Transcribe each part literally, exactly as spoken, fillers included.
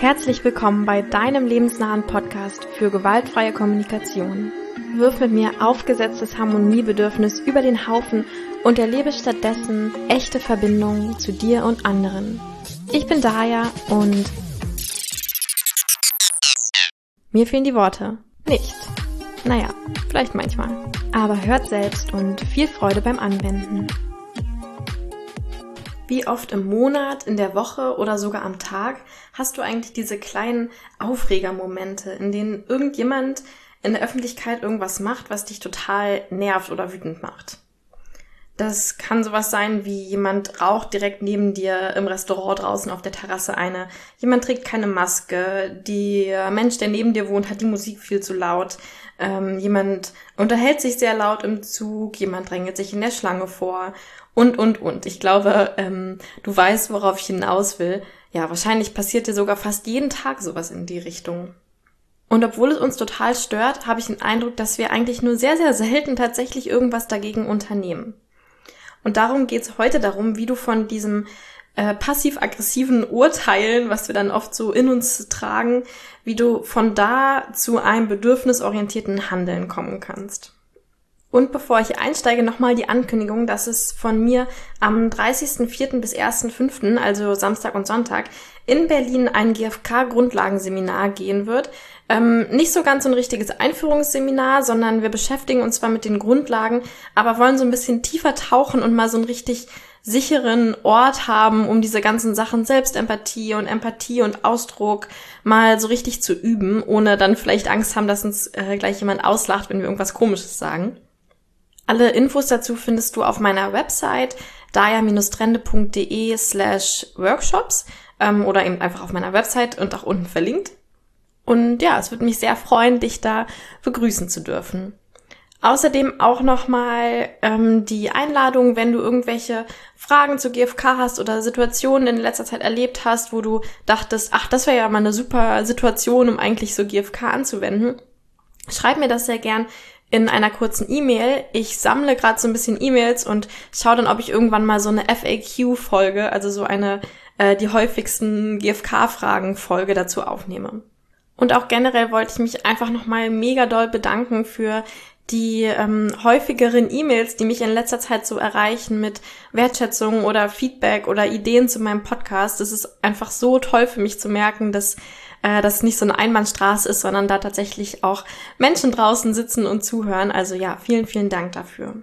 Herzlich willkommen bei deinem lebensnahen Podcast für gewaltfreie Kommunikation. Wirf mit mir aufgesetztes Harmoniebedürfnis über den Haufen und erlebe stattdessen echte Verbindungen zu dir und anderen. Ich bin Daya und mir fehlen die Worte. Nicht. Naja, vielleicht manchmal. Aber hört selbst und viel Freude beim Anwenden. Wie oft im Monat, in der Woche oder sogar am Tag hast du eigentlich diese kleinen Aufregermomente, in denen irgendjemand in der Öffentlichkeit irgendwas macht, was dich total nervt oder wütend macht? Das kann sowas sein wie jemand raucht direkt neben dir im Restaurant draußen auf der Terrasse eine, jemand trägt keine Maske, der Mensch, der neben dir wohnt, hat die Musik viel zu laut, ähm, jemand unterhält sich sehr laut im Zug, jemand drängelt sich in der Schlange vor und, und, und. Ich glaube, ähm, du weißt, worauf ich hinaus will. Ja, wahrscheinlich passiert dir sogar fast jeden Tag sowas in die Richtung. Und obwohl es uns total stört, habe ich den Eindruck, dass wir eigentlich nur sehr, sehr selten tatsächlich irgendwas dagegen unternehmen. Und darum geht es heute darum, wie du von diesem äh, passiv-aggressiven Urteilen, was wir dann oft so in uns tragen, wie du von da zu einem bedürfnisorientierten Handeln kommen kannst. Und bevor ich einsteige, nochmal die Ankündigung, dass es von mir am dreißigsten vierten bis ersten fünften, also Samstag und Sonntag, in Berlin ein G F K-Grundlagenseminar gehen wird. Ähm, nicht so ganz so ein richtiges Einführungsseminar, sondern wir beschäftigen uns zwar mit den Grundlagen, aber wollen so ein bisschen tiefer tauchen und mal so einen richtig sicheren Ort haben, um diese ganzen Sachen Selbstempathie und Empathie und Ausdruck mal so richtig zu üben, ohne dann vielleicht Angst haben, dass uns äh, gleich jemand auslacht, wenn wir irgendwas Komisches sagen. Alle Infos dazu findest du auf meiner Website daya-trende.de slash workshops ähm, oder eben einfach auf meiner Website und auch unten verlinkt. Und ja, es würde mich sehr freuen, dich da begrüßen zu dürfen. Außerdem auch nochmal ähm, die Einladung, wenn du irgendwelche Fragen zu G F K hast oder Situationen in letzter Zeit erlebt hast, wo du dachtest, ach, das wäre ja mal eine super Situation, um eigentlich so G F K anzuwenden. Schreib mir das sehr gern in einer kurzen E-Mail. Ich sammle gerade so ein bisschen E-Mails und schaue dann, ob ich irgendwann mal so eine F A Q-Folge, also so eine äh, die häufigsten G F K-Fragen-Folge dazu aufnehme. Und auch generell wollte ich mich einfach nochmal mega doll bedanken für die ähm, häufigeren E-Mails, die mich in letzter Zeit so erreichen mit Wertschätzung oder Feedback oder Ideen zu meinem Podcast. Es ist einfach so toll für mich zu merken, dass äh, das nicht so eine Einbahnstraße ist, sondern da tatsächlich auch Menschen draußen sitzen und zuhören. Also ja, vielen, vielen Dank dafür.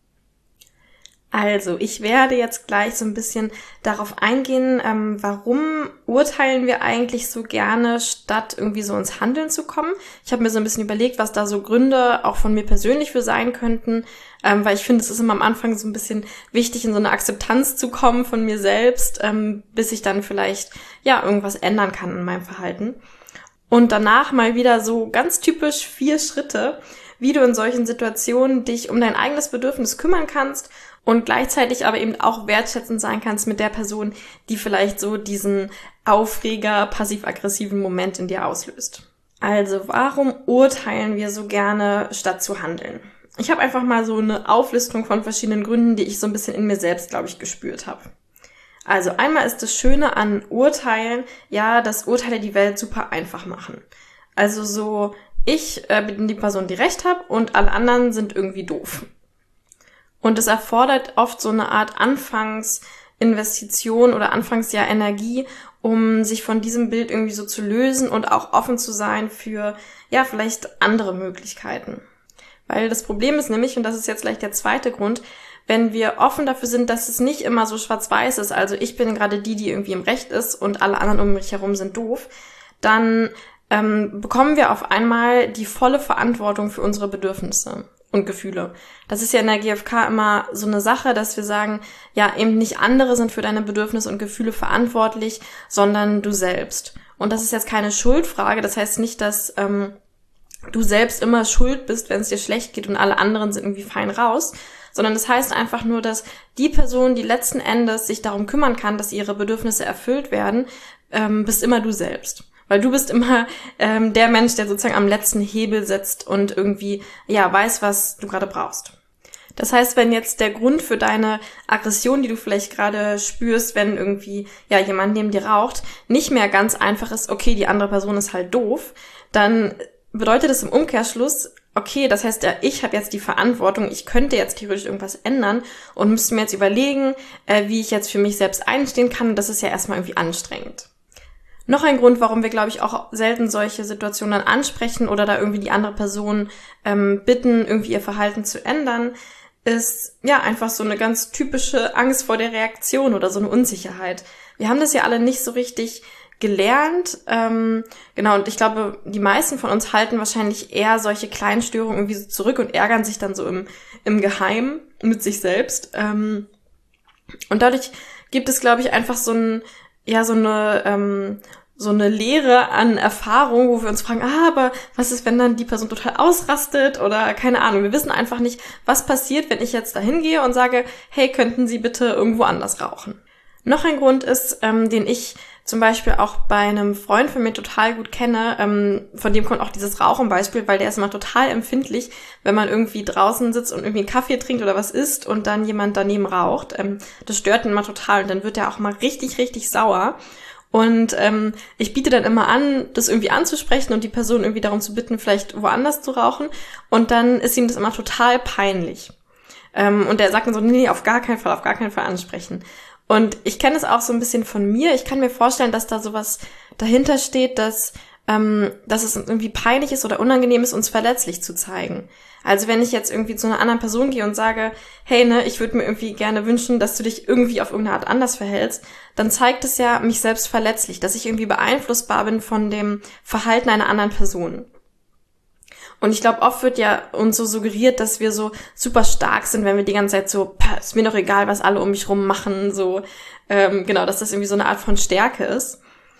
Also, ich werde jetzt gleich so ein bisschen darauf eingehen, ähm, warum urteilen wir eigentlich so gerne, statt irgendwie so ins Handeln zu kommen. Ich habe mir so ein bisschen überlegt, was da so Gründe auch von mir persönlich für sein könnten, ähm, weil ich finde, es ist immer am Anfang so ein bisschen wichtig, in so eine Akzeptanz zu kommen von mir selbst, ähm, bis ich dann vielleicht ja irgendwas ändern kann in meinem Verhalten. Und danach mal wieder so ganz typisch vier Schritte, wie du in solchen Situationen dich um dein eigenes Bedürfnis kümmern kannst und gleichzeitig aber eben auch wertschätzend sein kannst mit der Person, die vielleicht so diesen Aufreger, passiv-aggressiven Moment in dir auslöst. Also, warum urteilen wir so gerne, statt zu handeln? Ich habe einfach mal so eine Auflistung von verschiedenen Gründen, die ich so ein bisschen in mir selbst, glaube ich, gespürt habe. Also, einmal ist das Schöne an Urteilen, ja, dass Urteile die Welt super einfach machen. Also so, ich äh, bin die Person, die recht hat und alle anderen sind irgendwie doof. Und es erfordert oft so eine Art Anfangsinvestition oder Anfangsjahr Energie, um sich von diesem Bild irgendwie so zu lösen und auch offen zu sein für, ja, vielleicht andere Möglichkeiten. Weil das Problem ist nämlich, und das ist jetzt gleich der zweite Grund, wenn wir offen dafür sind, dass es nicht immer so schwarz-weiß ist, also ich bin gerade die, die irgendwie im Recht ist und alle anderen um mich herum sind doof, dann ähm, bekommen wir auf einmal die volle Verantwortung für unsere Bedürfnisse und Gefühle. Das ist ja in der G F K immer so eine Sache, dass wir sagen, ja, eben nicht andere sind für deine Bedürfnisse und Gefühle verantwortlich, sondern du selbst. Und das ist jetzt keine Schuldfrage, das heißt nicht, dass ähm, du selbst immer schuld bist, wenn es dir schlecht geht und alle anderen sind irgendwie fein raus, sondern das heißt einfach nur, dass die Person, die letzten Endes sich darum kümmern kann, dass ihre Bedürfnisse erfüllt werden, ähm, bist immer du selbst. Weil du bist immer ähm, der Mensch, der sozusagen am letzten Hebel sitzt und irgendwie ja weiß, was du gerade brauchst. Das heißt, wenn jetzt der Grund für deine Aggression, die du vielleicht gerade spürst, wenn irgendwie ja jemand neben dir raucht, nicht mehr ganz einfach ist, okay, die andere Person ist halt doof, dann bedeutet das im Umkehrschluss, okay, das heißt, ja, ich habe jetzt die Verantwortung, ich könnte jetzt theoretisch irgendwas ändern und müsste mir jetzt überlegen, äh, wie ich jetzt für mich selbst einstehen kann. Und das ist ja erstmal irgendwie anstrengend. Noch ein Grund, warum wir, glaube ich, auch selten solche Situationen dann ansprechen oder da irgendwie die andere Person ähm, bitten, irgendwie ihr Verhalten zu ändern, ist ja einfach so eine ganz typische Angst vor der Reaktion oder so eine Unsicherheit. Wir haben das ja alle nicht so richtig gelernt, ähm, genau, und ich glaube, die meisten von uns halten wahrscheinlich eher solche kleinen Störungen irgendwie so zurück und ärgern sich dann so im, im Geheimen mit sich selbst. Ähm, und dadurch gibt es, glaube ich, einfach so ein, ja, so eine, ähm, so eine Lehre an Erfahrung, wo wir uns fragen, ah, aber was ist, wenn dann die Person total ausrastet oder keine Ahnung. Wir wissen einfach nicht, was passiert, wenn ich jetzt da hingehe und sage, hey, könnten Sie bitte irgendwo anders rauchen? Noch ein Grund ist, ähm, den ich zum Beispiel auch bei einem Freund von mir total gut kenne, ähm, von dem kommt auch dieses Rauchen-Beispiel, weil der ist immer total empfindlich, wenn man irgendwie draußen sitzt und irgendwie einen Kaffee trinkt oder was isst und dann jemand daneben raucht. Ähm, das stört ihn immer total und dann wird er auch mal richtig, richtig sauer. Und ähm, ich biete dann immer an, das irgendwie anzusprechen und die Person irgendwie darum zu bitten, vielleicht woanders zu rauchen. Und dann ist ihm das immer total peinlich. Ähm, und er sagt dann so, nee, auf gar keinen Fall, auf gar keinen Fall ansprechen. Und ich kenne es auch so ein bisschen von mir. Ich kann mir vorstellen, dass da sowas dahinter steht, dass ähm, dass es irgendwie peinlich ist oder unangenehm ist, uns verletzlich zu zeigen. Also wenn ich jetzt irgendwie zu einer anderen Person gehe und sage, hey, ne, ich würde mir irgendwie gerne wünschen, dass du dich irgendwie auf irgendeine Art anders verhältst, dann zeigt es ja mich selbst verletzlich, dass ich irgendwie beeinflussbar bin von dem Verhalten einer anderen Person. Und ich glaube, oft wird ja uns so suggeriert, dass wir so super stark sind, wenn wir die ganze Zeit so, ist mir doch egal, was alle um mich rum machen, so, ähm, genau, dass das irgendwie so eine Art von Stärke ist.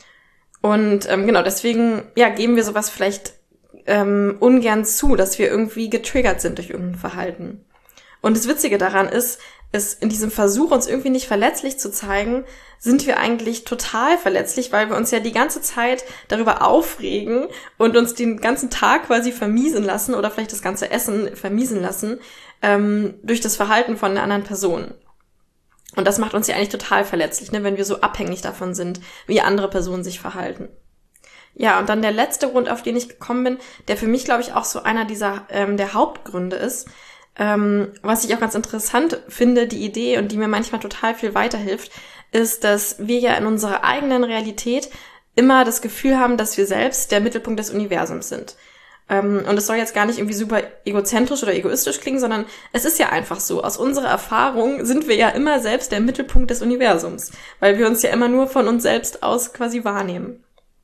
Und ähm, genau, deswegen, ja, geben wir sowas vielleicht ähm, ungern zu, dass wir irgendwie getriggert sind durch irgendein Verhalten. Und das Witzige daran ist, ist in diesem Versuch, uns irgendwie nicht verletzlich zu zeigen, sind wir eigentlich total verletzlich, weil wir uns ja die ganze Zeit darüber aufregen und uns den ganzen Tag quasi vermiesen lassen oder vielleicht das ganze Essen vermiesen lassen ähm, durch das Verhalten von einer anderen Person. Und das macht uns ja eigentlich total verletzlich, ne, wenn wir so abhängig davon sind, wie andere Personen sich verhalten. Ja, und dann der letzte Grund, auf den ich gekommen bin, der für mich, glaube ich, auch so einer dieser ähm, der Hauptgründe ist, ähm, was ich auch ganz interessant finde, die Idee und die mir manchmal total viel weiterhilft, ist, dass wir ja in unserer eigenen Realität immer das Gefühl haben, dass wir selbst der Mittelpunkt des Universums sind. Ähm, und es soll jetzt gar nicht irgendwie super egozentrisch oder egoistisch klingen, sondern es ist ja einfach so. Aus unserer Erfahrung sind wir ja immer selbst der Mittelpunkt des Universums, weil wir uns ja immer nur von uns selbst aus quasi wahrnehmen.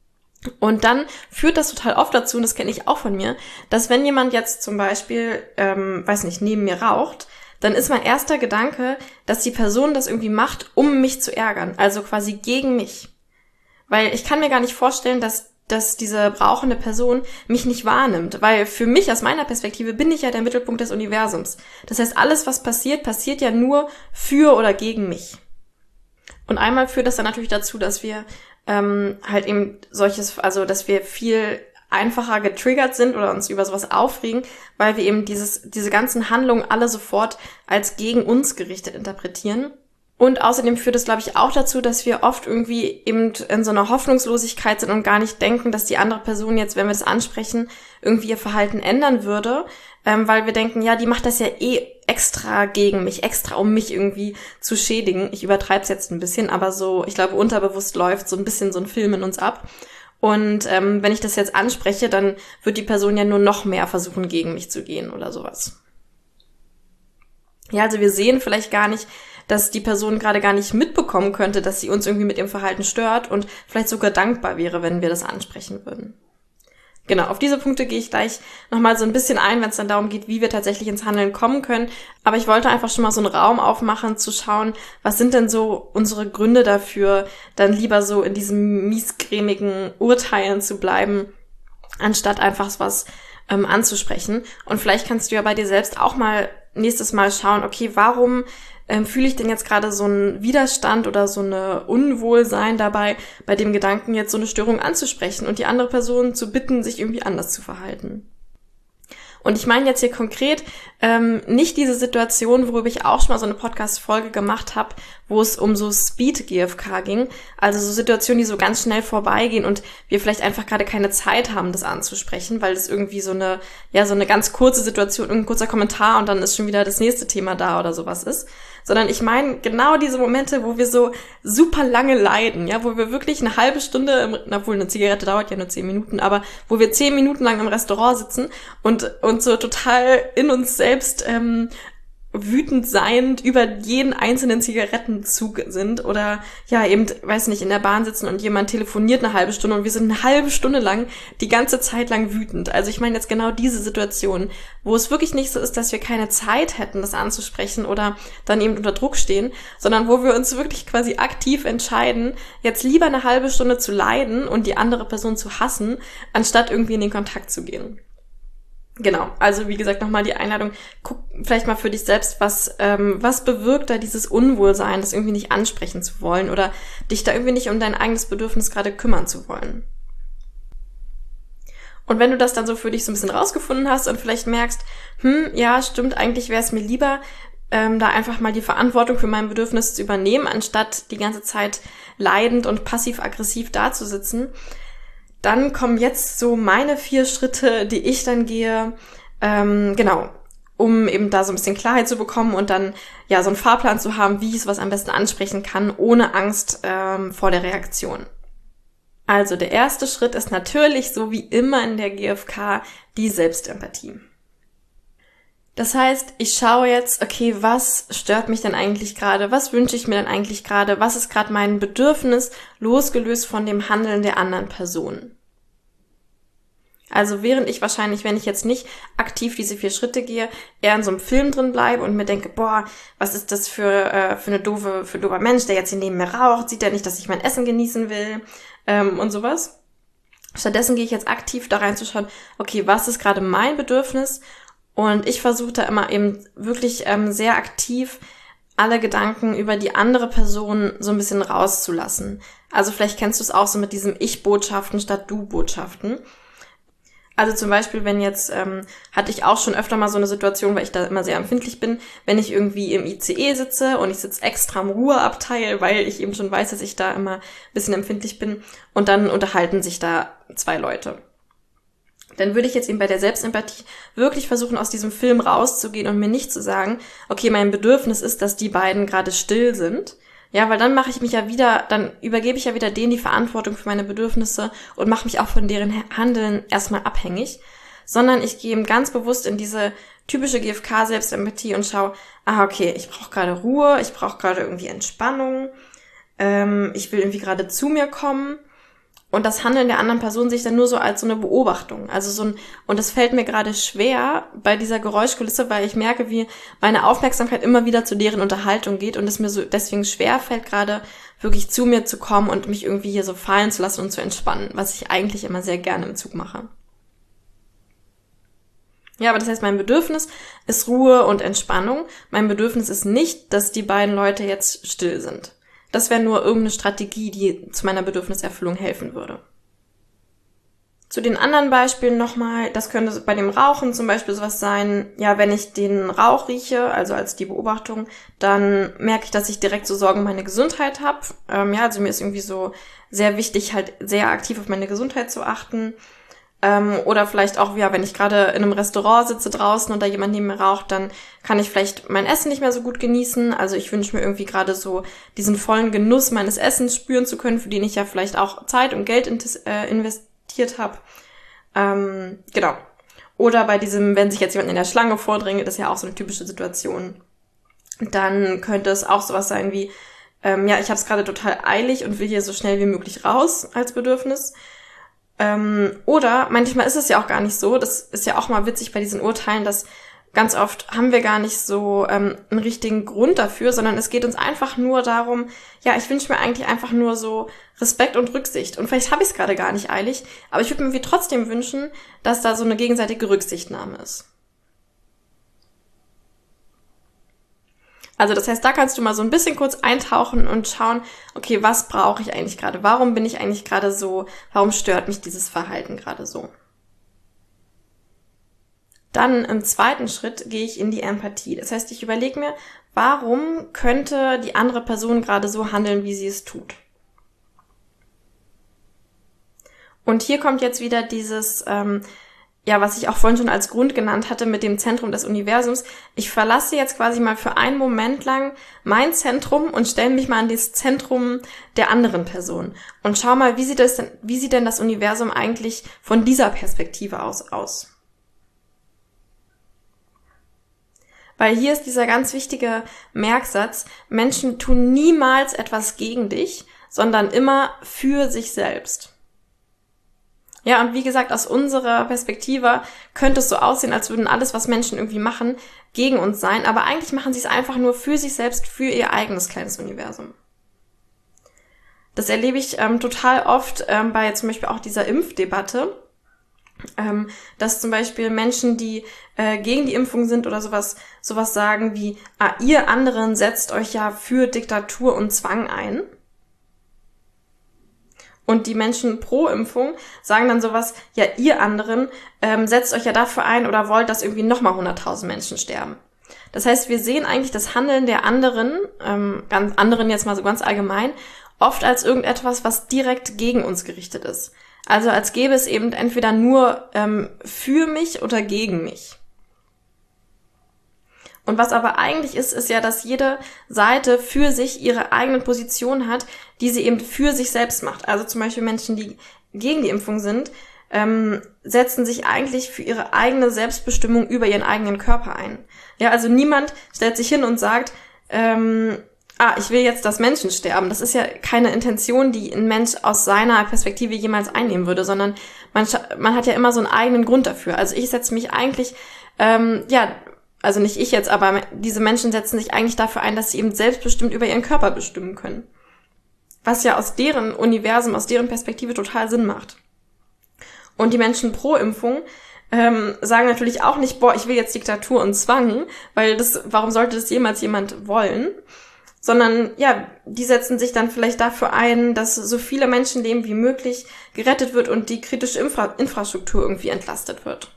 Und dann führt das total oft dazu, und das kenne ich auch von mir, dass wenn jemand jetzt zum Beispiel, ähm, weiß nicht, neben mir raucht, dann ist mein erster Gedanke, dass die Person das irgendwie macht, um mich zu ärgern, also quasi gegen mich. Weil ich kann mir gar nicht vorstellen, dass dass diese rauchende Person mich nicht wahrnimmt, weil für mich aus meiner Perspektive bin ich ja der Mittelpunkt des Universums. Das heißt, alles, was passiert, passiert ja nur für oder gegen mich. Und einmal führt das dann natürlich dazu, dass wir ähm, halt eben solches, also dass wir viel einfacher getriggert sind oder uns über sowas aufregen, weil wir eben dieses diese ganzen Handlungen alle sofort als gegen uns gerichtet interpretieren. Und außerdem führt es, glaube ich, auch dazu, dass wir oft irgendwie eben in so einer Hoffnungslosigkeit sind und gar nicht denken, dass die andere Person jetzt, wenn wir das ansprechen, irgendwie ihr Verhalten ändern würde, ähm, weil wir denken, ja, die macht das ja eh extra gegen mich, extra um mich irgendwie zu schädigen. Ich übertreibe es jetzt ein bisschen, aber so, ich glaube, unterbewusst läuft so ein bisschen so ein Film in uns ab. Und ähm, wenn ich das jetzt anspreche, dann wird die Person ja nur noch mehr versuchen, gegen mich zu gehen oder sowas. Ja, also wir sehen vielleicht gar nicht, dass die Person gerade gar nicht mitbekommen könnte, dass sie uns irgendwie mit ihrem Verhalten stört und vielleicht sogar dankbar wäre, wenn wir das ansprechen würden. Genau, auf diese Punkte gehe ich gleich nochmal so ein bisschen ein, wenn es dann darum geht, wie wir tatsächlich ins Handeln kommen können. Aber ich wollte einfach schon mal so einen Raum aufmachen, zu schauen, was sind denn so unsere Gründe dafür, dann lieber so in diesem miesgrämigen Urteilen zu bleiben, anstatt einfach was ähm, anzusprechen. Und vielleicht kannst du ja bei dir selbst auch mal nächstes Mal schauen, okay, warum ähm, fühle ich denn jetzt gerade so einen Widerstand oder so eine Unwohlsein dabei, bei dem Gedanken jetzt so eine Störung anzusprechen und die andere Person zu bitten, sich irgendwie anders zu verhalten. Und ich meine jetzt hier konkret ähm, nicht diese Situation, worüber ich auch schon mal so eine Podcast-Folge gemacht habe, wo es um so Speed-G F K ging. Also so Situationen, die so ganz schnell vorbeigehen und wir vielleicht einfach gerade keine Zeit haben, das anzusprechen, weil das irgendwie so eine, ja, so eine ganz kurze Situation, ein kurzer Kommentar und dann ist schon wieder das nächste Thema da oder sowas ist. Sondern ich meine genau diese Momente, wo wir so super lange leiden, ja, wo wir wirklich eine halbe Stunde, im, obwohl eine Zigarette dauert ja nur zehn Minuten, aber wo wir zehn Minuten lang im Restaurant sitzen und und so total in uns selbst ähm, wütend seiend über jeden einzelnen Zigarettenzug sind oder ja eben, weiß nicht, in der Bahn sitzen und jemand telefoniert eine halbe Stunde und wir sind eine halbe Stunde lang die ganze Zeit lang wütend. Also ich meine jetzt genau diese Situation, wo es wirklich nicht so ist, dass wir keine Zeit hätten, das anzusprechen oder dann eben unter Druck stehen, sondern wo wir uns wirklich quasi aktiv entscheiden, jetzt lieber eine halbe Stunde zu leiden und die andere Person zu hassen, anstatt irgendwie in den Kontakt zu gehen. Genau, also wie gesagt, nochmal die Einladung, guck vielleicht mal für dich selbst, was ähm, was bewirkt da dieses Unwohlsein, das irgendwie nicht ansprechen zu wollen oder dich da irgendwie nicht um dein eigenes Bedürfnis gerade kümmern zu wollen. Und wenn du das dann so für dich so ein bisschen rausgefunden hast und vielleicht merkst, hm, ja, stimmt, eigentlich wäre es mir lieber, ähm, da einfach mal die Verantwortung für mein Bedürfnis zu übernehmen, anstatt die ganze Zeit leidend und passiv-aggressiv dazusitzen, dann kommen jetzt so meine vier Schritte, die ich dann gehe, ähm, genau, um eben da so ein bisschen Klarheit zu bekommen und dann ja so einen Fahrplan zu haben, wie ich sowas am besten ansprechen kann, ohne Angst ähm, vor der Reaktion. Also der erste Schritt ist natürlich, so wie immer in der G F K, die Selbstempathie. Das heißt, ich schaue jetzt, okay, was stört mich denn eigentlich gerade? Was wünsche ich mir denn eigentlich gerade? Was ist gerade mein Bedürfnis, losgelöst von dem Handeln der anderen Person? Also während ich wahrscheinlich, wenn ich jetzt nicht aktiv diese vier Schritte gehe, eher in so einem Film drin bleibe und mir denke, boah, was ist das für äh, für eine doofe, für ein doofer Mensch, der jetzt hier neben mir raucht, sieht er nicht, dass ich mein Essen genießen will ähm, und sowas. Stattdessen gehe ich jetzt aktiv da reinzuschauen, okay, was ist gerade mein Bedürfnis? Und ich versuche da immer eben wirklich ähm, sehr aktiv alle Gedanken über die andere Person so ein bisschen rauszulassen. Also vielleicht kennst du es auch so mit diesem Ich-Botschaften statt Du-Botschaften. Also zum Beispiel, wenn jetzt, ähm, hatte ich auch schon öfter mal so eine Situation, weil ich da immer sehr empfindlich bin, wenn ich irgendwie im I C E sitze und ich sitze extra im Ruheabteil, weil ich eben schon weiß, dass ich da immer ein bisschen empfindlich bin und dann unterhalten sich da zwei Leute. Dann würde ich jetzt eben bei der Selbstempathie wirklich versuchen, aus diesem Film rauszugehen und mir nicht zu sagen, okay, mein Bedürfnis ist, dass die beiden gerade still sind. Ja, weil dann mache ich mich ja wieder, dann übergebe ich ja wieder denen die Verantwortung für meine Bedürfnisse und mache mich auch von deren Handeln erstmal abhängig. Sondern ich gehe eben ganz bewusst in diese typische G F K-Selbstempathie und schaue, ah, okay, ich brauche gerade Ruhe, ich brauche gerade irgendwie Entspannung, ähm, ich will irgendwie gerade zu mir kommen. Und das Handeln der anderen Person sehe ich dann nur so als so eine Beobachtung. Also so ein, und es fällt mir gerade schwer bei dieser Geräuschkulisse, weil ich merke, wie meine Aufmerksamkeit immer wieder zu deren Unterhaltung geht und es mir so deswegen schwer fällt, gerade wirklich zu mir zu kommen und mich irgendwie hier so fallen zu lassen und zu entspannen, was ich eigentlich immer sehr gerne im Zug mache. Ja, aber das heißt, mein Bedürfnis ist Ruhe und Entspannung. Mein Bedürfnis ist nicht, dass die beiden Leute jetzt still sind. Das wäre nur irgendeine Strategie, die zu meiner Bedürfniserfüllung helfen würde. Zu den anderen Beispielen nochmal, das könnte bei dem Rauchen zum Beispiel sowas sein, ja, wenn ich den Rauch rieche, also als die Beobachtung, dann merke ich, dass ich direkt so Sorgen um meine Gesundheit habe. Ähm, ja, also mir ist irgendwie so sehr wichtig, halt sehr aktiv auf meine Gesundheit zu achten. Ähm, oder vielleicht auch, ja, wenn ich gerade in einem Restaurant sitze draußen und da jemand neben mir raucht, dann kann ich vielleicht mein Essen nicht mehr so gut genießen. Also ich wünsche mir irgendwie gerade so diesen vollen Genuss meines Essens spüren zu können, für den ich ja vielleicht auch Zeit und Geld investiert habe. Ähm, genau. Oder bei diesem, wenn sich jetzt jemand in der Schlange vordrängt, das ist ja auch so eine typische Situation. Dann könnte es auch sowas sein wie, ähm, ja, ich habe es gerade total eilig und will hier so schnell wie möglich raus als Bedürfnis. Ähm, oder manchmal ist es ja auch gar nicht so, das ist ja auch mal witzig bei diesen Urteilen, dass ganz oft haben wir gar nicht so ähm, einen richtigen Grund dafür, sondern es geht uns einfach nur darum, ja, ich wünsche mir eigentlich einfach nur so Respekt und Rücksicht. Und vielleicht habe ich es gerade gar nicht eilig, aber ich würde mir trotzdem wünschen, dass da so eine gegenseitige Rücksichtnahme ist. Also das heißt, da kannst du mal so ein bisschen kurz eintauchen und schauen, okay, was brauche ich eigentlich gerade? Warum bin ich eigentlich gerade so? Warum stört mich dieses Verhalten gerade so? Dann im zweiten Schritt gehe ich in die Empathie. Das heißt, ich überlege mir, warum könnte die andere Person gerade so handeln, wie sie es tut? Und hier kommt jetzt wieder dieses, ähm, ja, was ich auch vorhin schon als Grund genannt hatte mit dem Zentrum des Universums. Ich verlasse jetzt quasi mal für einen Moment lang mein Zentrum und stelle mich mal an das Zentrum der anderen Person und schau mal, wie sieht das denn, wie sieht denn das Universum eigentlich von dieser Perspektive aus aus? Weil hier ist dieser ganz wichtige Merksatz: Menschen tun niemals etwas gegen dich, sondern immer für sich selbst. Ja, und wie gesagt, aus unserer Perspektive könnte es so aussehen, als würden alles, was Menschen irgendwie machen, gegen uns sein, aber eigentlich machen sie es einfach nur für sich selbst, für ihr eigenes kleines Universum. Das erlebe ich ähm, total oft ähm, bei zum Beispiel auch dieser Impfdebatte, ähm, dass zum Beispiel Menschen, die äh, gegen die Impfung sind oder sowas, sowas sagen wie, ah, ihr anderen setzt euch ja für Diktatur und Zwang ein. Und die Menschen pro Impfung sagen dann sowas, ja, ihr anderen ähm, setzt euch ja dafür ein oder wollt, dass irgendwie nochmal hunderttausend Menschen sterben. Das heißt, wir sehen eigentlich das Handeln der anderen, ähm, ganz anderen jetzt mal so ganz allgemein, oft als irgendetwas, was direkt gegen uns gerichtet ist. Also als gäbe es eben entweder nur ähm, für mich oder gegen mich. Und was aber eigentlich ist, ist ja, dass jede Seite für sich ihre eigene Position hat, die sie eben für sich selbst macht. Also zum Beispiel Menschen, die gegen die Impfung sind, ähm, setzen sich eigentlich für ihre eigene Selbstbestimmung über ihren eigenen Körper ein. Ja, also niemand stellt sich hin und sagt, ähm, ah, ich will jetzt, dass Menschen sterben. Das ist ja keine Intention, die ein Mensch aus seiner Perspektive jemals einnehmen würde, sondern man, man hat ja immer so einen eigenen Grund dafür. Also ich setze mich eigentlich, ähm, ja, also nicht ich jetzt, aber diese Menschen setzen sich eigentlich dafür ein, dass sie eben selbstbestimmt über ihren Körper bestimmen können. Was ja aus deren Universum, aus deren Perspektive total Sinn macht. Und die Menschen pro Impfung ähm, sagen natürlich auch nicht, boah, ich will jetzt Diktatur und Zwang, weil das, warum sollte das jemals jemand wollen? Sondern, ja, die setzen sich dann vielleicht dafür ein, dass so viele Menschenleben wie möglich gerettet wird und die kritische Infra- Infrastruktur irgendwie entlastet wird.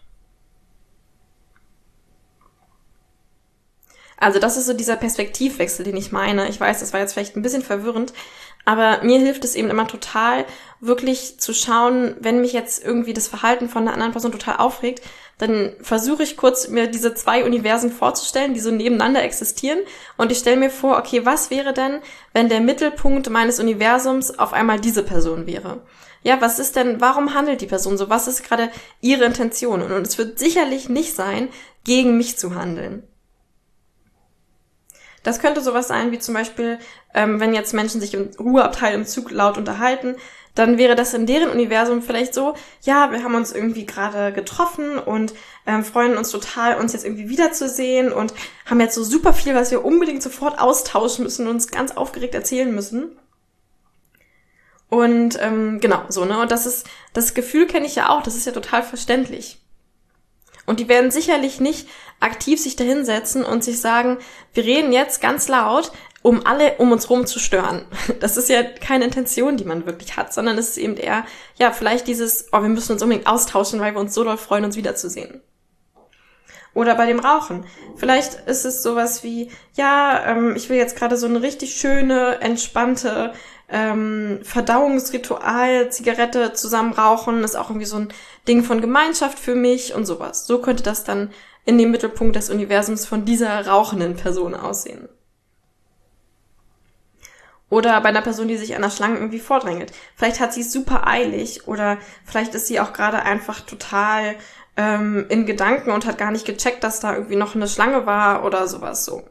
Also das ist so dieser Perspektivwechsel, den ich meine. Ich weiß, das war jetzt vielleicht ein bisschen verwirrend, aber mir hilft es eben immer total, wirklich zu schauen, wenn mich jetzt irgendwie das Verhalten von einer anderen Person total aufregt, dann versuche ich kurz, mir diese zwei Universen vorzustellen, die so nebeneinander existieren, und ich stelle mir vor, okay, was wäre denn, wenn der Mittelpunkt meines Universums auf einmal diese Person wäre? Ja, was ist denn, warum handelt die Person so? Was ist gerade ihre Intention? Und es wird sicherlich nicht sein, gegen mich zu handeln. Das könnte sowas sein wie zum Beispiel, ähm, wenn jetzt Menschen sich im Ruheabteil im Zug laut unterhalten, dann wäre das in deren Universum vielleicht so, ja, wir haben uns irgendwie gerade getroffen und ähm, freuen uns total, uns jetzt irgendwie wiederzusehen und haben jetzt so super viel, was wir unbedingt sofort austauschen müssen und uns ganz aufgeregt erzählen müssen. Und ähm, genau, so, ne? Und das ist, das Gefühl kenne ich ja auch, das ist ja total verständlich. Und die werden sicherlich nicht aktiv sich dahinsetzen und sich sagen, wir reden jetzt ganz laut, um alle um uns rum zu stören. Das ist ja keine Intention, die man wirklich hat, sondern es ist eben eher, ja, vielleicht dieses, oh, wir müssen uns unbedingt austauschen, weil wir uns so doll freuen, uns wiederzusehen. Oder bei dem Rauchen. Vielleicht ist es sowas wie, ja, ähm, ich will jetzt gerade so eine richtig schöne, entspannte ähm, Verdauungsritual, Zigarette zusammen rauchen, ist auch irgendwie so ein Ding von Gemeinschaft für mich und sowas. So könnte das dann in dem Mittelpunkt des Universums von dieser rauchenden Person aussehen. Oder bei einer Person, die sich an der Schlange irgendwie vordrängelt. Vielleicht hat sie es super eilig oder vielleicht ist sie auch gerade einfach total ähm, in Gedanken und hat gar nicht gecheckt, dass da irgendwie noch eine Schlange war oder sowas so.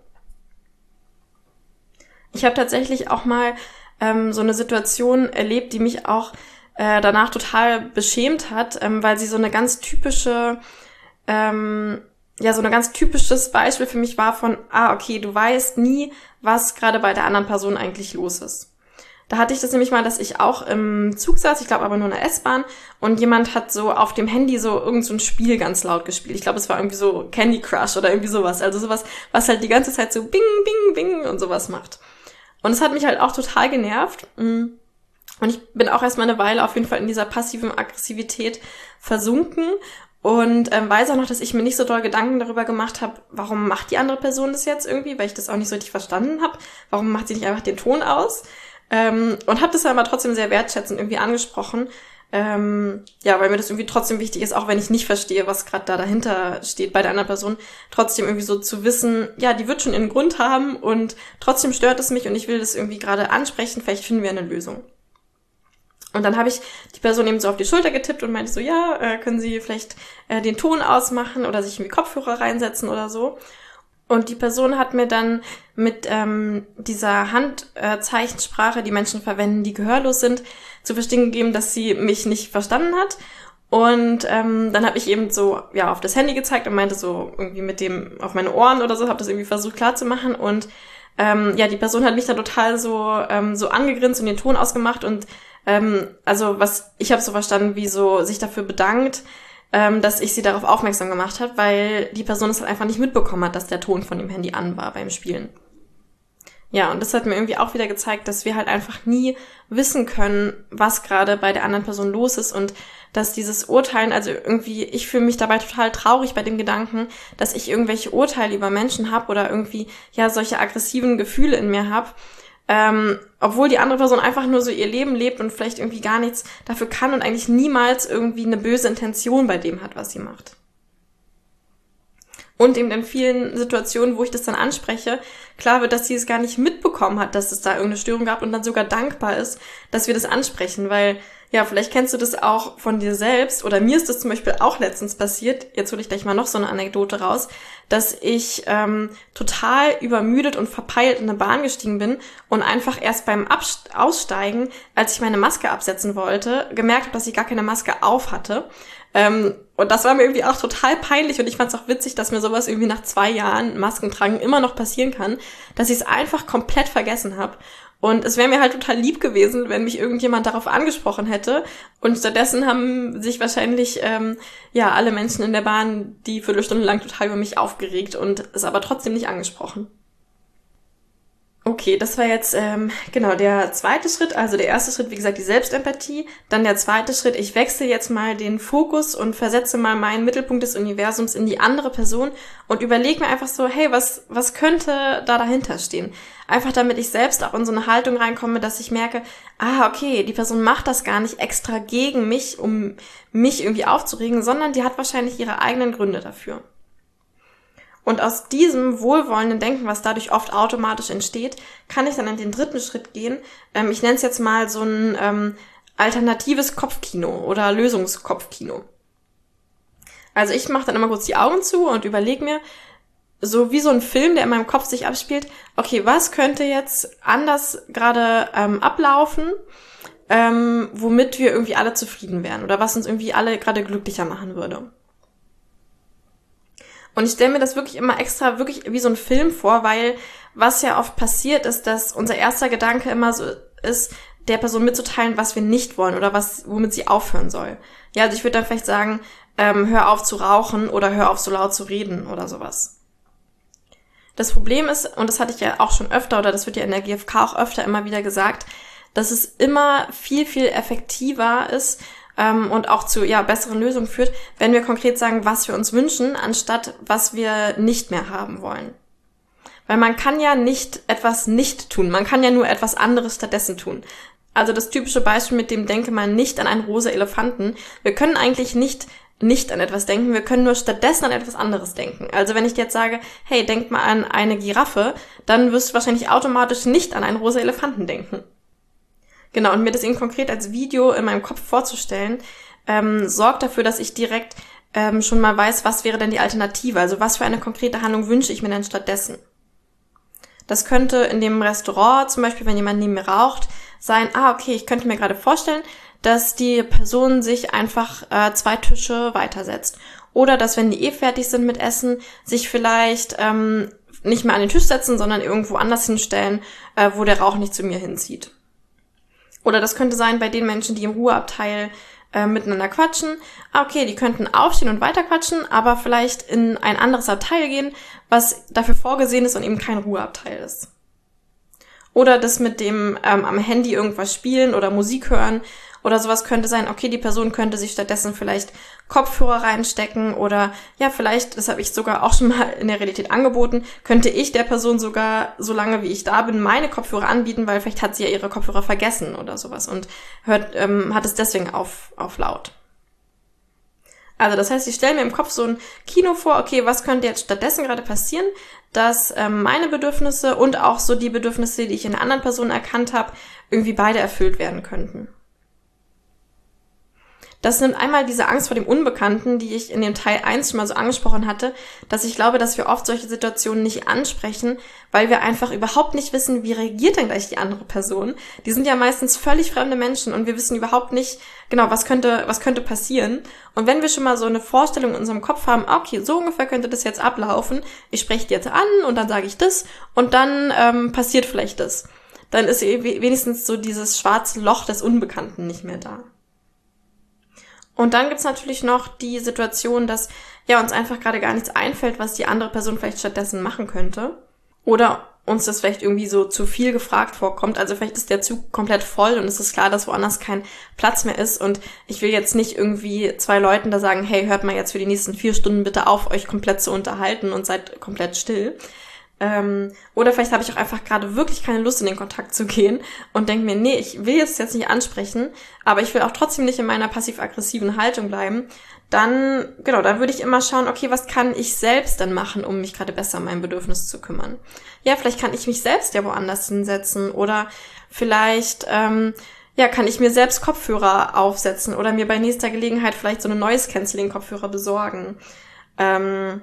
Ich habe tatsächlich auch mal ähm, so eine Situation erlebt, die mich auch äh, danach total beschämt hat, ähm, weil sie so eine ganz typische, ähm, ja, so ein ganz typisches Beispiel für mich war von, ah, okay, du weißt nie, was gerade bei der anderen Person eigentlich los ist. Da hatte ich das nämlich mal, dass ich auch im Zug saß, ich glaube aber nur in der S-Bahn, und jemand hat so auf dem Handy so irgend so ein Spiel ganz laut gespielt. Ich glaube, es war irgendwie so Candy Crush oder irgendwie sowas. Also sowas, was halt die ganze Zeit so bing, bing, bing und sowas macht. Und es hat mich halt auch total genervt. Und ich bin auch erstmal eine Weile auf jeden Fall in dieser passiven Aggressivität versunken. Und ähm, weiß auch noch, dass ich mir nicht so doll Gedanken darüber gemacht habe, warum macht die andere Person das jetzt irgendwie, weil ich das auch nicht so richtig verstanden habe. Warum macht sie nicht einfach den Ton aus? Ähm, und habe das aber trotzdem sehr wertschätzend irgendwie angesprochen. Ähm, ja, weil mir das irgendwie trotzdem wichtig ist, auch wenn ich nicht verstehe, was gerade da dahinter steht bei der anderen Person, trotzdem irgendwie so zu wissen, ja, die wird schon einen Grund haben und trotzdem stört es mich und ich will das irgendwie gerade ansprechen, vielleicht finden wir eine Lösung. Und dann habe ich die Person eben so auf die Schulter getippt und meinte so, ja, äh, können Sie vielleicht äh, den Ton ausmachen oder sich irgendwie Kopfhörer reinsetzen oder so. Und die Person hat mir dann mit ähm, dieser Handzeichensprache, äh, die Menschen verwenden, die gehörlos sind, zu verstehen gegeben, dass sie mich nicht verstanden hat. Und ähm, dann habe ich eben so ja auf das Handy gezeigt und meinte so irgendwie mit dem auf meine Ohren oder so, habe das irgendwie versucht klarzumachen. Und ähm, ja, die Person hat mich dann total so ähm, so angegrinst und den Ton ausgemacht und Ähm, also was ich habe so verstanden, wie so sich dafür bedankt, ähm, dass ich sie darauf aufmerksam gemacht habe, weil die Person es halt einfach nicht mitbekommen hat, dass der Ton von dem Handy an war beim Spielen. Ja, und das hat mir irgendwie auch wieder gezeigt, dass wir halt einfach nie wissen können, was gerade bei der anderen Person los ist und dass dieses Urteilen, also irgendwie, ich fühle mich dabei total traurig bei dem Gedanken, dass ich irgendwelche Urteile über Menschen habe oder irgendwie ja solche aggressiven Gefühle in mir habe, Ähm, obwohl die andere Person einfach nur so ihr Leben lebt und vielleicht irgendwie gar nichts dafür kann und eigentlich niemals irgendwie eine böse Intention bei dem hat, was sie macht. Und eben in vielen Situationen, wo ich das dann anspreche, klar wird, dass sie es gar nicht mitbekommen hat, dass es da irgendeine Störung gab und dann sogar dankbar ist, dass wir das ansprechen, weil, ja, vielleicht kennst du das auch von dir selbst oder mir ist das zum Beispiel auch letztens passiert, jetzt hole ich gleich mal noch so eine Anekdote raus, dass ich ähm, total übermüdet und verpeilt in eine Bahn gestiegen bin und einfach erst beim Abst- Aussteigen, als ich meine Maske absetzen wollte, gemerkt habe, dass ich gar keine Maske auf hatte. Ähm, und das war mir irgendwie auch total peinlich und ich fand es auch witzig, dass mir sowas irgendwie nach zwei Jahren Maskentragen immer noch passieren kann, dass ich es einfach komplett vergessen habe. Und es wäre mir halt total lieb gewesen, wenn mich irgendjemand darauf angesprochen hätte. Und stattdessen haben sich wahrscheinlich ähm, ja alle Menschen in der Bahn die Viertelstunde lang total über mich aufgeregt und es aber trotzdem nicht angesprochen. Okay, das war jetzt ähm, genau der zweite Schritt. Also der erste Schritt, wie gesagt, die Selbstempathie. Dann der zweite Schritt, ich wechsle jetzt mal den Fokus und versetze mal meinen Mittelpunkt des Universums in die andere Person und überlege mir einfach so, hey, was was könnte da dahinter stehen? Einfach damit ich selbst auch in so eine Haltung reinkomme, dass ich merke, ah, okay, die Person macht das gar nicht extra gegen mich, um mich irgendwie aufzuregen, sondern die hat wahrscheinlich ihre eigenen Gründe dafür. Und aus diesem wohlwollenden Denken, was dadurch oft automatisch entsteht, kann ich dann in den dritten Schritt gehen. Ähm, ich nenne es jetzt mal so ein ähm, alternatives Kopfkino oder Lösungskopfkino. Also ich mache dann immer kurz die Augen zu und überlege mir, so wie so ein Film, der in meinem Kopf sich abspielt, okay, was könnte jetzt anders gerade ähm, ablaufen, ähm, womit wir irgendwie alle zufrieden wären oder was uns irgendwie alle gerade glücklicher machen würde. Und ich stelle mir das wirklich immer extra wirklich wie so ein Film vor, weil was ja oft passiert ist, dass unser erster Gedanke immer so ist, der Person mitzuteilen, was wir nicht wollen oder was, womit sie aufhören soll. Ja, also ich würde dann vielleicht sagen, ähm, hör auf zu rauchen oder hör auf so laut zu reden oder sowas. Das Problem ist, und das hatte ich ja auch schon öfter oder das wird ja in der G F K auch öfter immer wieder gesagt, dass es immer viel, viel effektiver ist, Ähm, und auch zu ja besseren Lösungen führt, wenn wir konkret sagen, was wir uns wünschen, anstatt was wir nicht mehr haben wollen. Weil man kann ja nicht etwas nicht tun, man kann ja nur etwas anderes stattdessen tun. Also das typische Beispiel mit dem denke mal nicht an einen rosa Elefanten. Wir können eigentlich nicht nicht an etwas denken, wir können nur stattdessen an etwas anderes denken. Also wenn ich dir jetzt sage, hey, denk mal an eine Giraffe, dann wirst du wahrscheinlich automatisch nicht an einen rosa Elefanten denken. Genau, und mir das eben konkret als Video in meinem Kopf vorzustellen, ähm, sorgt dafür, dass ich direkt ähm, schon mal weiß, was wäre denn die Alternative, also was für eine konkrete Handlung wünsche ich mir denn stattdessen. Das könnte in dem Restaurant zum Beispiel, wenn jemand neben mir raucht, sein, ah, okay, ich könnte mir gerade vorstellen, dass die Person sich einfach äh, zwei Tische weitersetzt. Oder dass, wenn die eh fertig sind mit Essen, sich vielleicht ähm, nicht mehr an den Tisch setzen, sondern irgendwo anders hinstellen, äh, wo der Rauch nicht zu mir hinzieht. Oder das könnte sein bei den Menschen, die im Ruheabteil äh, miteinander quatschen. Ah, okay, die könnten aufstehen und weiter quatschen, aber vielleicht in ein anderes Abteil gehen, was dafür vorgesehen ist und eben kein Ruheabteil ist. Oder das mit dem ähm, am Handy irgendwas spielen oder Musik hören Oder sowas könnte sein, okay, die Person könnte sich stattdessen vielleicht Kopfhörer reinstecken oder ja, vielleicht, das habe ich sogar auch schon mal in der Realität angeboten, könnte ich der Person sogar, solange wie ich da bin, meine Kopfhörer anbieten, weil vielleicht hat sie ja ihre Kopfhörer vergessen oder sowas und hört, ähm, hat es deswegen auf, auf laut. Also das heißt, ich stelle mir im Kopf so ein Kino vor, okay, was könnte jetzt stattdessen gerade passieren, dass ähm, meine Bedürfnisse und auch so die Bedürfnisse, die ich in einer anderen Person erkannt habe, irgendwie beide erfüllt werden könnten. Das nimmt einmal diese Angst vor dem Unbekannten, die ich in dem Teil eins schon mal so angesprochen hatte, dass ich glaube, dass wir oft solche Situationen nicht ansprechen, weil wir einfach überhaupt nicht wissen, wie reagiert denn gleich die andere Person. Die sind ja meistens völlig fremde Menschen und wir wissen überhaupt nicht, genau, was könnte, was könnte passieren. Und wenn wir schon mal so eine Vorstellung in unserem Kopf haben, okay, so ungefähr könnte das jetzt ablaufen, ich spreche die jetzt an und dann sage ich das und dann ähm, passiert vielleicht das. Dann ist wenigstens so dieses schwarze Loch des Unbekannten nicht mehr da. Und dann gibt's natürlich noch die Situation, dass ja uns einfach gerade gar nichts einfällt, was die andere Person vielleicht stattdessen machen könnte. Oder uns das vielleicht irgendwie so zu viel gefragt vorkommt. Also vielleicht ist der Zug komplett voll und es ist klar, dass woanders kein Platz mehr ist. Und ich will jetzt nicht irgendwie zwei Leuten da sagen, hey, hört mal jetzt für die nächsten vier Stunden bitte auf, euch komplett zu unterhalten und seid komplett still. Ähm, oder vielleicht habe ich auch einfach gerade wirklich keine Lust, in den Kontakt zu gehen und denke mir, nee, ich will jetzt jetzt nicht ansprechen, aber ich will auch trotzdem nicht in meiner passiv-aggressiven Haltung bleiben. Dann, genau, dann würde ich immer schauen, okay, was kann ich selbst dann machen, um mich gerade besser um mein Bedürfnis zu kümmern? Ja, vielleicht kann ich mich selbst ja woanders hinsetzen oder vielleicht, ähm, ja, kann ich mir selbst Kopfhörer aufsetzen oder mir bei nächster Gelegenheit vielleicht so eine Noise-Canceling-Kopfhörer besorgen. Ähm,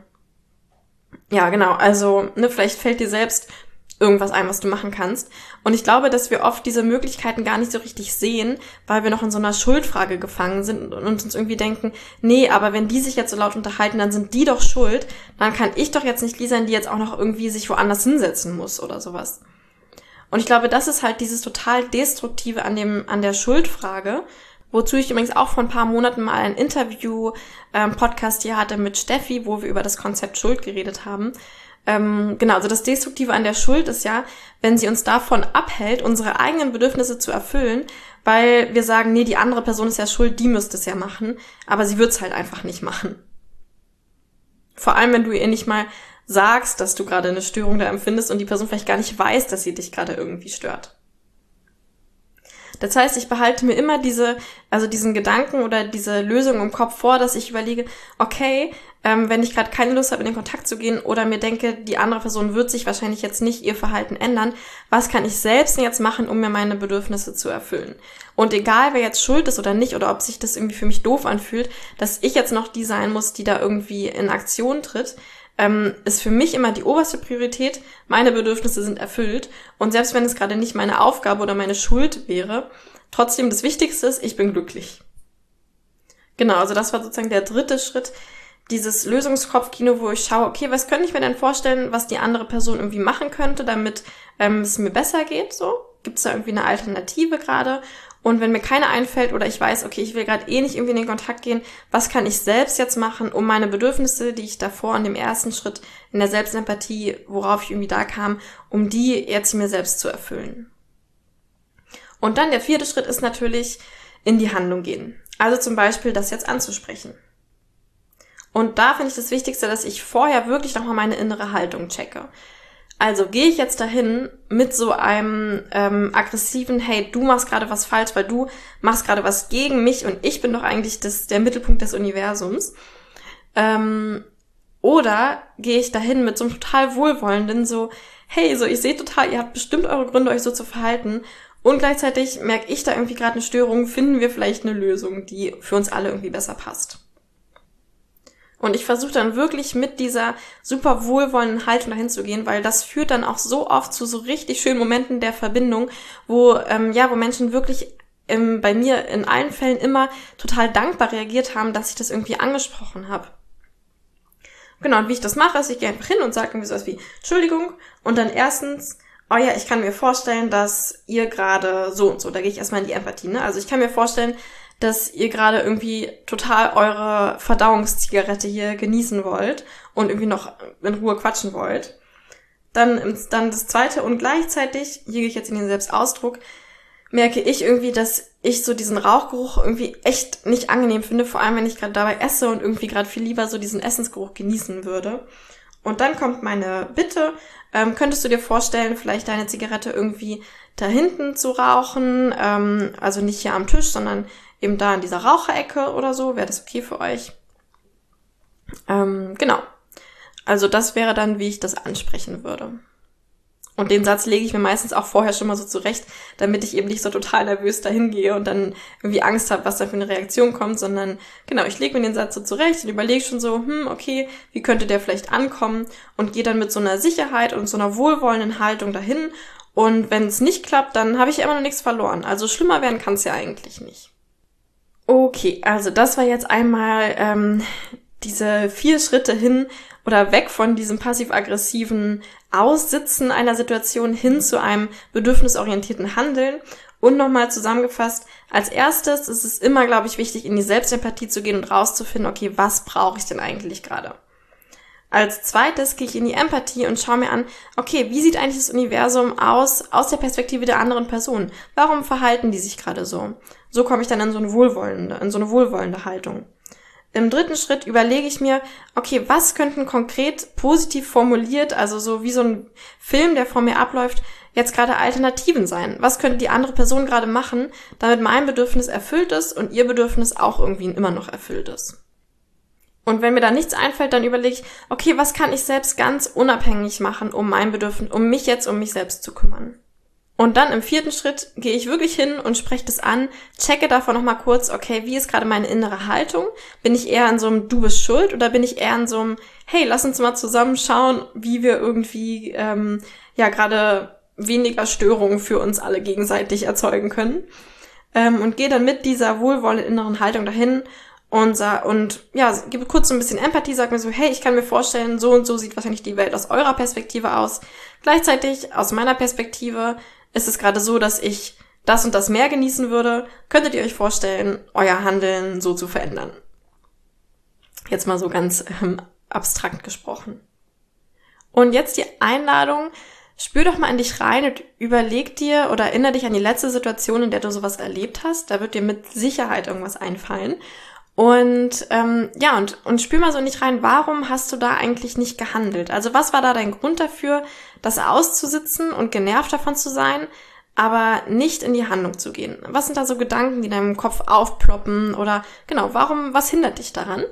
Ja, genau, also ne, vielleicht fällt dir selbst irgendwas ein, was du machen kannst. Und ich glaube, dass wir oft diese Möglichkeiten gar nicht so richtig sehen, weil wir noch in so einer Schuldfrage gefangen sind und uns irgendwie denken, nee, aber wenn die sich jetzt so laut unterhalten, dann sind die doch schuld, dann kann ich doch jetzt nicht die sein, die jetzt auch noch irgendwie sich woanders hinsetzen muss oder sowas. Und ich glaube, das ist halt dieses total Destruktive an dem an der Schuldfrage, wozu ich übrigens auch vor ein paar Monaten mal ein Interview-Podcast ähm, hier hatte mit Steffi, wo wir über das Konzept Schuld geredet haben. Ähm, genau, also das Destruktive an der Schuld ist ja, wenn sie uns davon abhält, unsere eigenen Bedürfnisse zu erfüllen, weil wir sagen, nee, die andere Person ist ja schuld, die müsste es ja machen, aber sie wird es halt einfach nicht machen. Vor allem, wenn du ihr nicht mal sagst, dass du gerade eine Störung da empfindest und die Person vielleicht gar nicht weiß, dass sie dich gerade irgendwie stört. Das heißt, ich behalte mir immer diese, also diesen Gedanken oder diese Lösung im Kopf vor, dass ich überlege, okay, ähm, wenn ich gerade keine Lust habe, in den Kontakt zu gehen oder mir denke, die andere Person wird sich wahrscheinlich jetzt nicht ihr Verhalten ändern, was kann ich selbst denn jetzt machen, um mir meine Bedürfnisse zu erfüllen? Und egal, wer jetzt schuld ist oder nicht oder ob sich das irgendwie für mich doof anfühlt, dass ich jetzt noch die sein muss, die da irgendwie in Aktion tritt, ähm, ist für mich immer die oberste Priorität. Meine Bedürfnisse sind erfüllt und selbst wenn es gerade nicht meine Aufgabe oder meine Schuld wäre, trotzdem das Wichtigste ist, ich bin glücklich. Genau, also das war sozusagen der dritte Schritt, dieses Lösungskopfkino, wo ich schaue, okay, was könnte ich mir denn vorstellen, was die andere Person irgendwie machen könnte, damit ähm, es mir besser geht, so? Gibt es da irgendwie eine Alternative gerade? Und wenn mir keine einfällt oder ich weiß, okay, ich will gerade eh nicht irgendwie in den Kontakt gehen, was kann ich selbst jetzt machen, um meine Bedürfnisse, die ich davor in dem ersten Schritt in der Selbstempathie, worauf ich irgendwie da kam, um die jetzt mir selbst zu erfüllen? Und dann der vierte Schritt ist natürlich in die Handlung gehen. Also zum Beispiel das jetzt anzusprechen. Und da finde ich das Wichtigste, dass ich vorher wirklich nochmal meine innere Haltung checke. Also gehe ich jetzt dahin mit so einem ähm, aggressiven, hey, du machst gerade was falsch, weil du machst gerade was gegen mich und ich bin doch eigentlich das, der Mittelpunkt des Universums. Ähm, oder gehe ich dahin mit so einem total wohlwollenden, so, hey, so ich sehe total, ihr habt bestimmt eure Gründe, euch so zu verhalten. Und gleichzeitig merke ich da irgendwie gerade eine Störung, finden wir vielleicht eine Lösung, die für uns alle irgendwie besser passt. Und ich versuche dann wirklich mit dieser super wohlwollenden Haltung dahin zu gehen, weil das führt dann auch so oft zu so richtig schönen Momenten der Verbindung, wo ähm, ja, wo Menschen wirklich ähm, bei mir in allen Fällen immer total dankbar reagiert haben, dass ich das irgendwie angesprochen habe. Genau, und wie ich das mache, ist, ich gehe einfach hin und sage irgendwie sowas wie Entschuldigung und dann erstens, oh ja, ich kann mir vorstellen, dass ihr gerade so und so, da gehe ich erstmal in die Empathie, ne? Also ich kann mir vorstellen, dass ihr gerade irgendwie total eure Verdauungszigarette hier genießen wollt und irgendwie noch in Ruhe quatschen wollt. Dann, dann das Zweite und gleichzeitig, hier gehe ich jetzt in den Selbstausdruck, merke ich irgendwie, dass ich so diesen Rauchgeruch irgendwie echt nicht angenehm finde, vor allem wenn ich gerade dabei esse und irgendwie gerade viel lieber so diesen Essensgeruch genießen würde. Und dann kommt meine Bitte, ähm, könntest du dir vorstellen, vielleicht deine Zigarette irgendwie da hinten zu rauchen, ähm, also nicht hier am Tisch, sondern eben da in dieser Raucherecke oder so, wäre das okay für euch? Ähm, genau. Also das wäre dann, wie ich das ansprechen würde. Und den Satz lege ich mir meistens auch vorher schon mal so zurecht, damit ich eben nicht so total nervös dahin gehe und dann irgendwie Angst habe, was da für eine Reaktion kommt, sondern genau, ich lege mir den Satz so zurecht und überlege schon so, hm, okay, wie könnte der vielleicht ankommen und gehe dann mit so einer Sicherheit und so einer wohlwollenden Haltung dahin. Und wenn es nicht klappt, dann habe ich ja immer noch nichts verloren. Also schlimmer werden kann es ja eigentlich nicht. Okay, also das war jetzt einmal ähm, diese vier Schritte hin oder weg von diesem passiv-aggressiven Aussitzen einer Situation hin zu einem bedürfnisorientierten Handeln. Und nochmal zusammengefasst, als erstes ist es immer, glaube ich, wichtig, in die Selbstempathie zu gehen und rauszufinden, okay, was brauche ich denn eigentlich gerade? Als zweites gehe ich in die Empathie und schaue mir an, okay, wie sieht eigentlich das Universum aus, aus der Perspektive der anderen Person? Warum verhalten die sich gerade so? So komme ich dann in so eine wohlwollende, in so eine wohlwollende Haltung. Im dritten Schritt überlege ich mir, okay, was könnten konkret positiv formuliert, also so wie so ein Film, der vor mir abläuft, jetzt gerade Alternativen sein? Was könnte die andere Person gerade machen, damit mein Bedürfnis erfüllt ist und ihr Bedürfnis auch irgendwie immer noch erfüllt ist? Und wenn mir da nichts einfällt, dann überlege ich, okay, was kann ich selbst ganz unabhängig machen, um mein Bedürfnis, um mich jetzt um mich selbst zu kümmern? Und dann im vierten Schritt gehe ich wirklich hin und spreche das an, checke davon nochmal kurz, okay, wie ist gerade meine innere Haltung? Bin ich eher in so einem Du bist schuld oder bin ich eher in so einem, hey, lass uns mal zusammen schauen, wie wir irgendwie ähm, ja gerade weniger Störungen für uns alle gegenseitig erzeugen können. Ähm, und gehe dann mit dieser wohlwollenden inneren Haltung dahin und, sa- und ja, gebe kurz so ein bisschen Empathie, sag mir so, hey, ich kann mir vorstellen, so und so sieht wahrscheinlich die Welt aus eurer Perspektive aus. Gleichzeitig aus meiner Perspektive ist es gerade so, dass ich das und das mehr genießen würde, könntet ihr euch vorstellen, euer Handeln so zu verändern. Jetzt mal so ganz ähm, abstrakt gesprochen. Und jetzt die Einladung, spür doch mal in dich rein und überleg dir oder erinnere dich an die letzte Situation, in der du sowas erlebt hast. Da wird dir mit Sicherheit irgendwas einfallen. Und ähm, ja, und, und spür mal so nicht rein, warum hast du da eigentlich nicht gehandelt? Also was war da dein Grund dafür, das auszusitzen und genervt davon zu sein, aber nicht in die Handlung zu gehen? Was sind da so Gedanken, die in deinem Kopf aufploppen? Oder genau, warum, was hindert dich daran?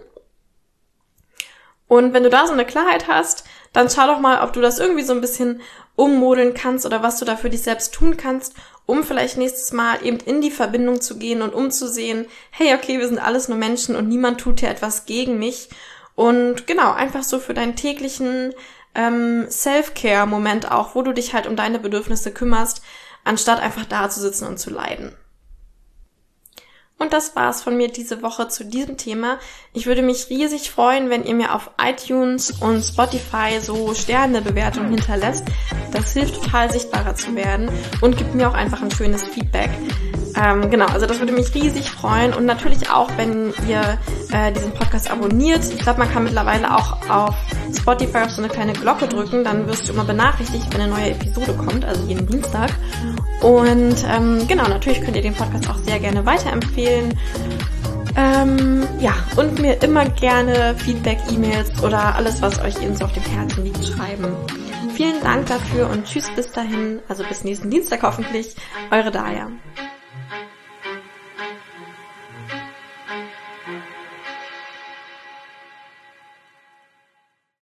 Und wenn du da so eine Klarheit hast, dann schau doch mal, ob du das irgendwie so ein bisschen ummodeln kannst oder was du da für dich selbst tun kannst, um vielleicht nächstes Mal eben in die Verbindung zu gehen und um zu sehen, hey, okay, wir sind alles nur Menschen und niemand tut hier etwas gegen mich. Und genau, einfach so für deinen täglichen ähm, Self-Care-Moment auch, wo du dich halt um deine Bedürfnisse kümmerst, anstatt einfach da zu sitzen und zu leiden. Und das war's von mir diese Woche zu diesem Thema. Ich würde mich riesig freuen, wenn ihr mir auf iTunes und Spotify so Sternebewertungen hinterlässt. Das hilft total, sichtbarer zu werden und gibt mir auch einfach ein schönes Feedback. Ähm, genau, also das würde mich riesig freuen. Und natürlich auch, wenn ihr äh, diesen Podcast abonniert. Ich glaube, man kann mittlerweile auch auf Spotify auf so eine kleine Glocke drücken. Dann wirst du immer benachrichtigt, wenn eine neue Episode kommt, also jeden Dienstag. Und ähm, genau, natürlich könnt ihr den Podcast auch sehr gerne weiterempfehlen. Ähm, ja, und mir immer gerne Feedback, E-Mails oder alles, was euch eben so auf dem Herzen liegt, schreiben. Vielen Dank dafür und tschüss bis dahin, also bis nächsten Dienstag hoffentlich, eure Daja.